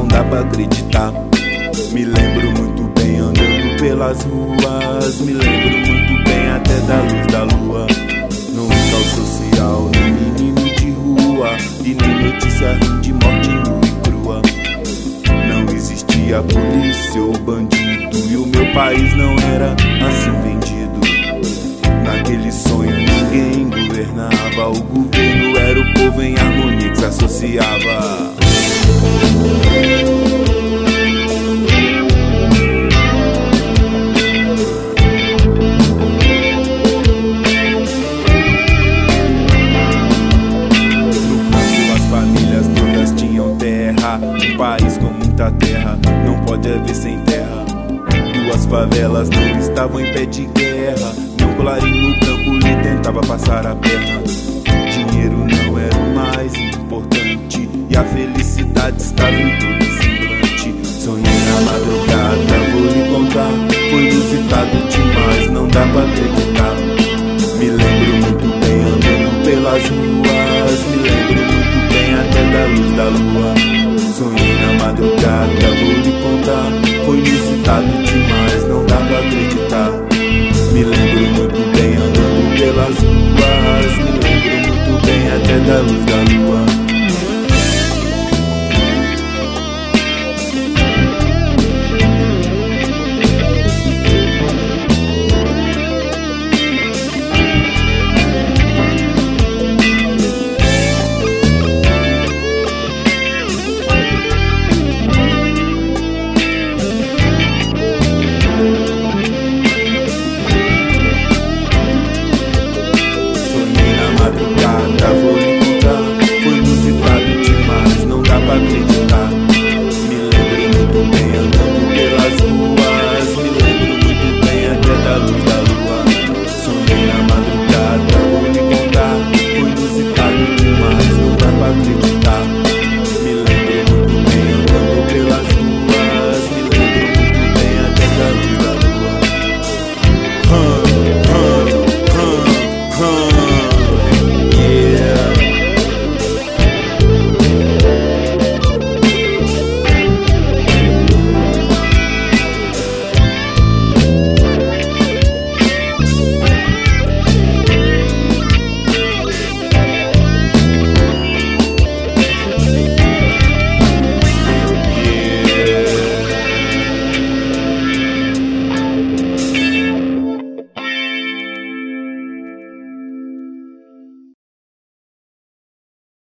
dá pra acreditar. Me lembro muito bem andando pelas ruas, me lembro muito bem até da luz da lua. Não tal social, nem menino de rua, e nem notícia ruim de morte nua e crua. Não existia polícia ou bandido, e o meu país não era assim vendido. Naquele sonho ninguém governava, o governo era o povo em harmonia que se associava. Um país com muita terra, não pode haver sem terra. Duas favelas não estavam em pé de guerra, meu colarinho branco lhe tentava passar a perna. Dinheiro não era o mais importante, e a felicidade estava em todo semblante. Sonhei na madrugada, vou lhe contar, foi inusitado demais, não dá pra acreditar. Me lembro muito bem andando pelas ruas,